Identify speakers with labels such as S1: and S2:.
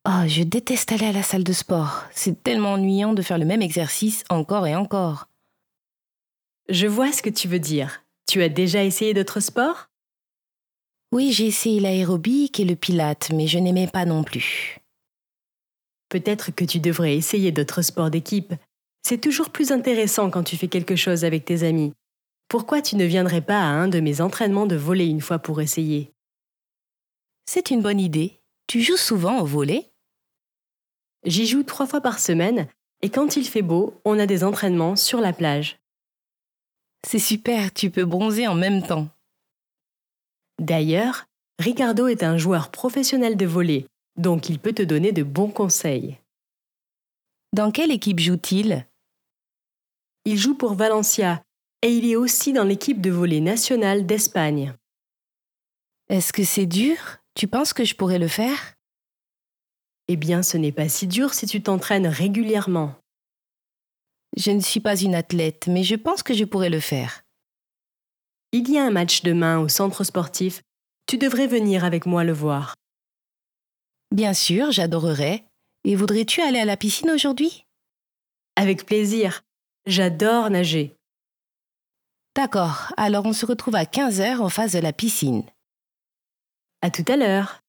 S1: Oh, je déteste aller à la salle de sport. C'est tellement ennuyant de faire le même exercice encore et encore.
S2: Je vois ce que tu veux dire. Tu as déjà essayé d'autres sports?
S1: Oui, j'ai essayé l'aérobic et le pilate, mais je n'aimais pas non plus.
S2: Peut-être que tu devrais essayer d'autres sports d'équipe. C'est toujours plus intéressant quand tu fais quelque chose avec tes amis. Pourquoi tu ne viendrais pas à un de mes entraînements de volley une fois pour essayer?
S1: C'est une bonne idée. Tu joues souvent au volley?
S2: J'y joue 3 fois par semaine et quand il fait beau, on a des entraînements sur la plage.
S1: C'est super, tu peux bronzer en même temps.
S2: D'ailleurs, Ricardo est un joueur professionnel de volley, donc il peut te donner de bons conseils.
S1: Dans quelle équipe joue-t-il?
S2: Il joue pour Valencia et il est aussi dans l'équipe de volley nationale d'Espagne.
S1: Est-ce que c'est dur? Tu penses que je pourrais le faire?
S2: Eh bien, ce n'est pas si dur si tu t'entraînes régulièrement.
S1: Je ne suis pas une athlète, mais je pense que je pourrais le faire.
S2: Il y a un match demain au centre sportif. Tu devrais venir avec moi le voir.
S1: Bien sûr, j'adorerais. Et voudrais-tu aller à la piscine aujourd'hui?
S2: Avec plaisir. J'adore nager.
S1: D'accord, alors on se retrouve à 15 heures en face de la piscine.
S2: À tout à l'heure.